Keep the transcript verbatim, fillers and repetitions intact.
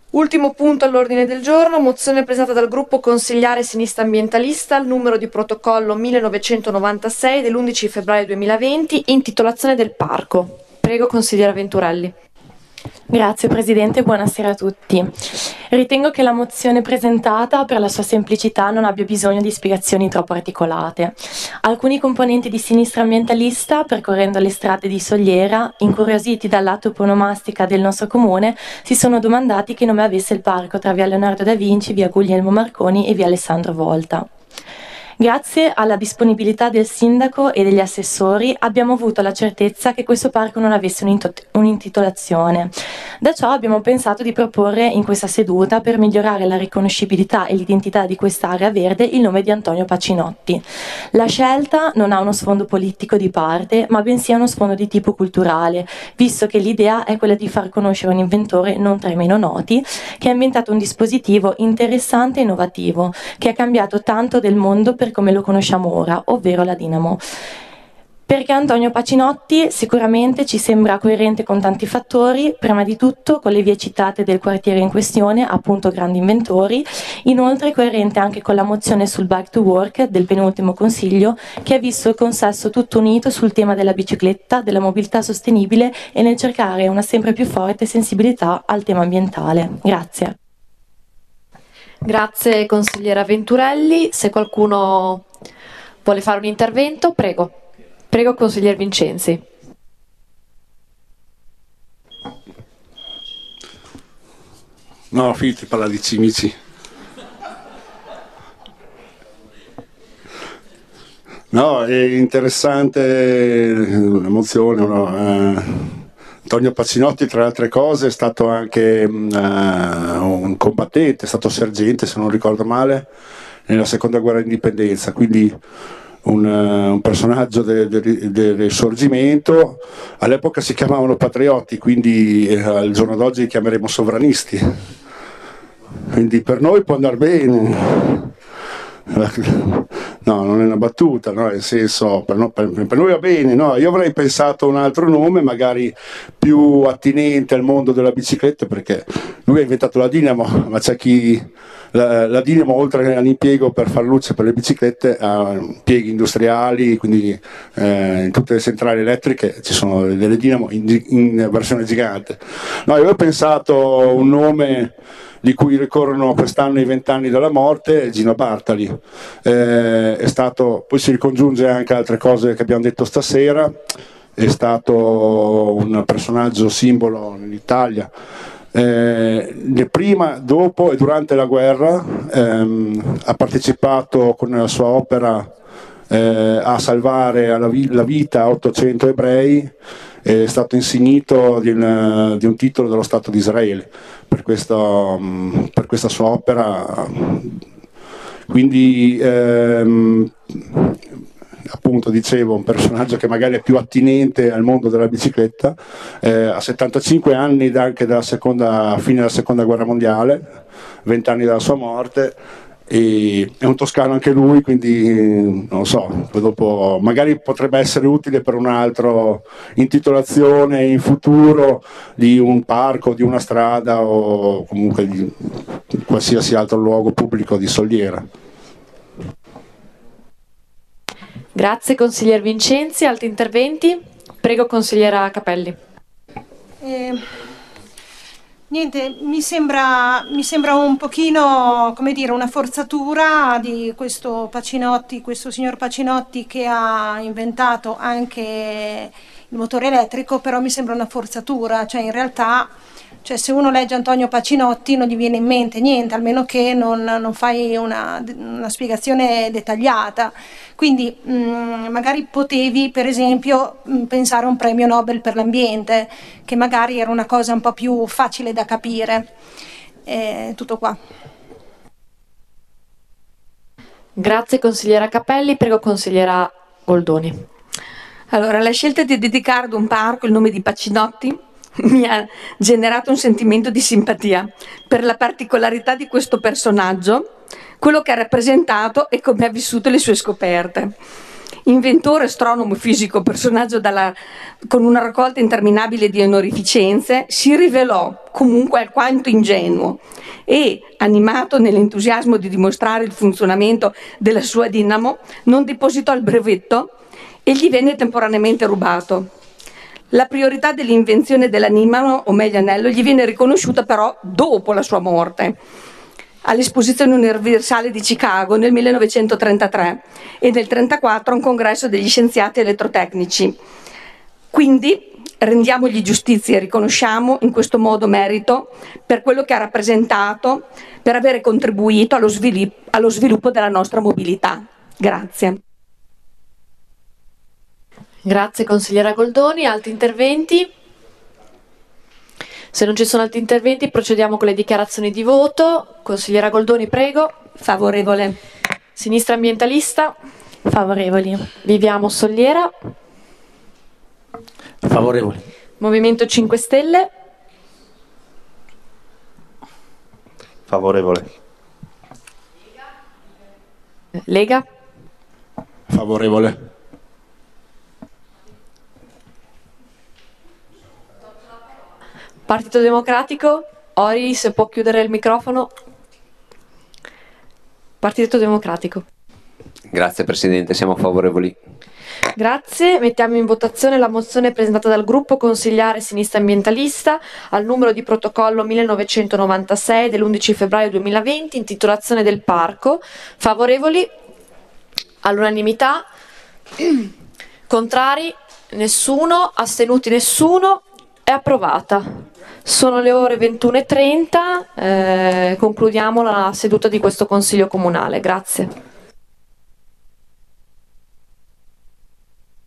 Ultimo punto all'ordine del giorno, mozione presentata dal gruppo consigliare Sinistra Ambientalista al numero di protocollo millenovecentonovantasei dell'undici febbraio duemilaventi, intitolazione del parco. Prego, consigliera Venturelli. Grazie Presidente, buonasera a tutti. Ritengo che la mozione presentata, per la sua semplicità, non abbia bisogno di spiegazioni troppo articolate. Alcuni componenti di Sinistra Ambientalista, percorrendo le strade di Sogliera, incuriositi dall'atto onomastica del nostro comune, si sono domandati che nome avesse il parco tra via Leonardo da Vinci, via Guglielmo Marconi e via Alessandro Volta. Grazie alla disponibilità del sindaco e degli assessori abbiamo avuto la certezza che questo parco non avesse un'intitolazione. Da ciò abbiamo pensato di proporre in questa seduta, per migliorare la riconoscibilità e l'identità di quest'area verde, il nome di Antonio Pacinotti. La scelta non ha uno sfondo politico di parte, ma bensì uno sfondo di tipo culturale, visto che l'idea è quella di far conoscere un inventore non tra i meno noti, che ha inventato un dispositivo interessante e innovativo, che ha cambiato tanto del mondo per come lo conosciamo ora, ovvero la dinamo. Perché Antonio Pacinotti sicuramente ci sembra coerente con tanti fattori, prima di tutto con le vie citate del quartiere in questione, appunto grandi inventori, inoltre coerente anche con la mozione sul Bike to Work del penultimo Consiglio, che ha visto il consesso tutto unito sul tema della bicicletta, della mobilità sostenibile e nel cercare una sempre più forte sensibilità al tema ambientale. Grazie. Grazie consigliera Venturelli. Se qualcuno vuole fare un intervento, prego. Prego consiglier Vincenzi. No, Filtri parla di cimici. No, è interessante la mozione, no? eh, Antonio Pacinotti, tra le altre cose, è stato anche uh, un combattente, è stato sergente, se non ricordo male, nella seconda guerra d'indipendenza, quindi un, uh, un personaggio del de, de, de Risorgimento. All'epoca si chiamavano patriotti, quindi eh, al giorno d'oggi li chiameremo sovranisti. Quindi per noi può andare bene. No, non è una battuta, no? Nel senso, per, no, per, per noi va bene, no? Io avrei pensato un altro nome, magari più attinente al mondo della bicicletta, perché lui ha inventato la dinamo, ma c'è chi la, la dinamo, oltre all'impiego per far luce per le biciclette, ha impieghi industriali, quindi eh, in tutte le centrali elettriche ci sono delle dinamo in, in versione gigante. No, io ho pensato un nome di cui ricorrono quest'anno i vent'anni dalla morte, Gino Bartali. Eh, è stato, poi si ricongiunge anche altre cose che abbiamo detto stasera, è stato un personaggio simbolo nell'Italia. Eh, prima, dopo e durante la guerra ehm, ha partecipato con la sua opera eh, a salvare la, vi- la vita a ottocento ebrei. È stato insignito di un, di un titolo dello Stato di Israele per, questo, per questa sua opera. Quindi ehm, appunto dicevo, un personaggio che magari è più attinente al mondo della bicicletta, eh, a settantacinque anni anche dalla seconda, fine della seconda guerra mondiale, venti anni dalla sua morte. E è un toscano anche lui, quindi non lo so, dopo magari potrebbe essere utile per un'altra intitolazione in futuro di un parco, di una strada o comunque di qualsiasi altro luogo pubblico di Sogliera. Grazie consiglier Vincenzi. Altri interventi? Prego consigliera Capelli. Eh... Niente, mi sembra, mi sembra un pochino, come dire, una forzatura di questo Pacinotti, questo signor Pacinotti che ha inventato anche il motore elettrico, però mi sembra una forzatura, cioè in realtà, cioè se uno legge Antonio Pacinotti non gli viene in mente niente, almeno che non, non fai una, una spiegazione dettagliata. Quindi mh, magari potevi per esempio mh, pensare a un premio Nobel per l'ambiente, che magari era una cosa un po' più facile da capire. Eh, tutto qua. Grazie consigliera Capelli. Prego consigliera Goldoni. Allora, la scelta di dedicare ad un parco il nome di Pacinotti mi ha generato un sentimento di simpatia per la particolarità di questo personaggio, quello che ha rappresentato e come ha vissuto le sue scoperte. inventore, astronomo, fisico, personaggio dalla, con una raccolta interminabile di onorificenze, si rivelò comunque alquanto ingenuo e, animato nell'entusiasmo di dimostrare il funzionamento della sua dinamo, non depositò il brevetto e gli venne temporaneamente rubato. La priorità dell'invenzione dell'animano, o meglio anello, gli viene riconosciuta però dopo la sua morte, all'Esposizione Universale di Chicago nel millenovecentotrentatré e nel trentaquattro a un congresso degli scienziati elettrotecnici. Quindi rendiamogli giustizia e riconosciamo in questo modo merito per quello che ha rappresentato, per avere contribuito allo sviluppo, allo sviluppo della nostra mobilità. Grazie. Grazie consigliera Goldoni. Altri interventi? Se non ci sono altri interventi procediamo con le dichiarazioni di voto. Consigliera Goldoni, prego. Favorevole. Sinistra ambientalista? Favorevoli. Viviamo Solliera? Favorevoli. Movimento cinque Stelle? Favorevole. Lega? Favorevole. Partito Democratico? Ori, se può chiudere il microfono. Partito Democratico. Grazie Presidente, siamo favorevoli. Grazie. Mettiamo in votazione la mozione presentata dal gruppo consigliare Sinistra Ambientalista al numero di protocollo millenovecentonovantasei dell'undici febbraio duemilaventi, intitolazione del parco. Favorevoli? All'unanimità. Contrari? Nessuno. Astenuti? Nessuno. È approvata. Sono le ore ventuno e trenta, eh, concludiamo la seduta di questo Consiglio Comunale. Grazie.